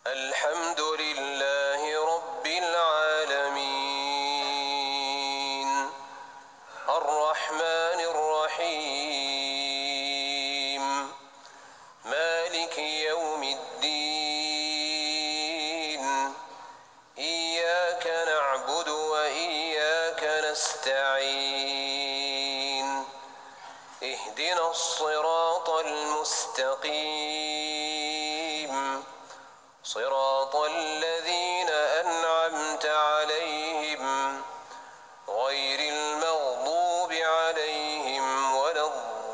الحمد لله رب العالمين الرحمن الرحيم مالك يوم الدين إياك نعبد وإياك نستعين اهدنا الصراط المستقيم صراط الذين أنعمت عليهم غير المغضوب عليهم ولا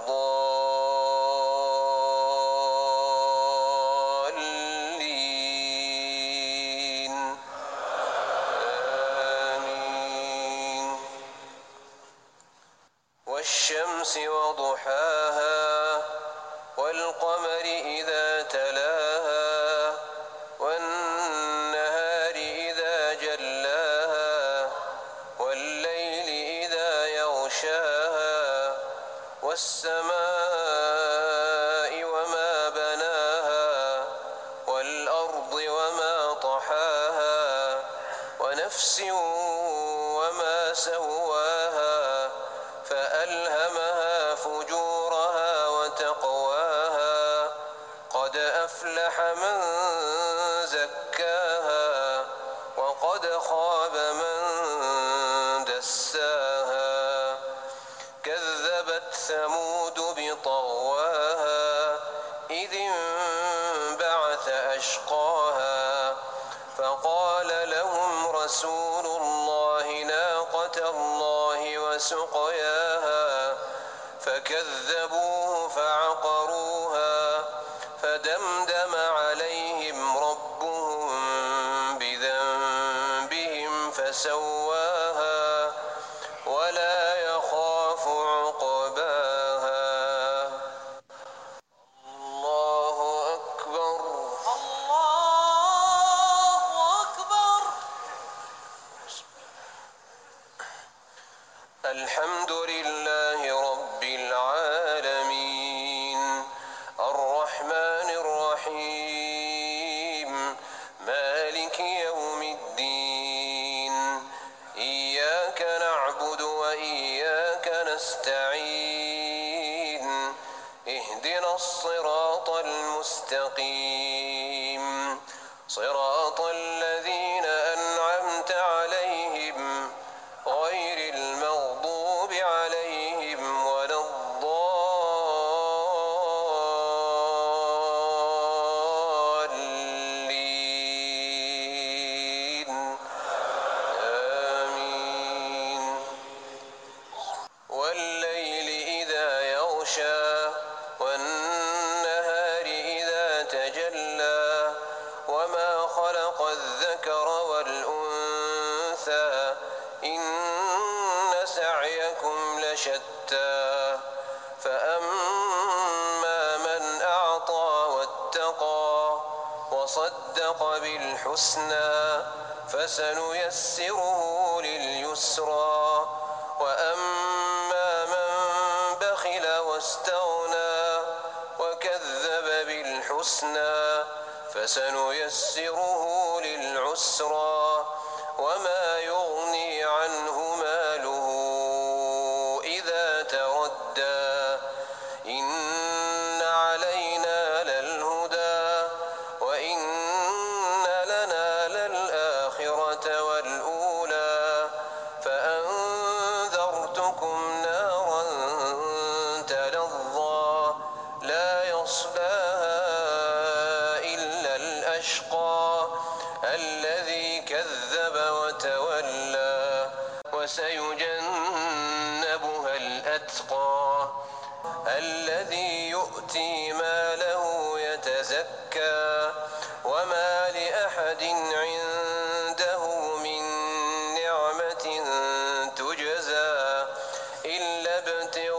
الضالين آمين والشمس وضحاها والقمر إذا تلاها والنهار إذا جلاها والليل إذا يغشاها والسماء وما بناها والأرض وما طحاها ونفس وما سواها فألهمها فجورها وتقواها قد أفلح من زكاها وقد خاب من دساها كذبت ثمود بطغواها إذ انبعث أشقاها فقال لهم رسول الله ناقة الله وسقياها فكذبوه فعقروها فدمدم عليهم ربهم بذنبهم فسواها ولا يخاف عقباها الله أكبر الله أكبر. الحمد لله رب العالمين الرحمن الرحيم مالك يوم الدين إياك نعبد وإياك نستعين اهدنا الصراط المستقيم صراط الذين أنعمت عليهم غير المغضوب عليهم ولا الضالين آمين والليل إذا يغشى والنهار إذا تجلى وما خلق الذكر والأنثى إن سعيكم لشتى فأما من أعطى واتقى وصدق بالحسنى فسنيسره لليسرى وأما من بخل واستغنى وكذب بالحسنى فسنيسره للعسرى وما يغني عنه ماله إذا تردى إن علينا للهدى وإن لنا للآخرة والأولى فأنذرتكم نارا تلظى لا يصلاها إلا الأشقى الذي كذب وتولى وسيجنبها الأتقى الذي يؤتي ماله يتزكى وما لأحد عنده من نعمة تجزى إلا ابتغاء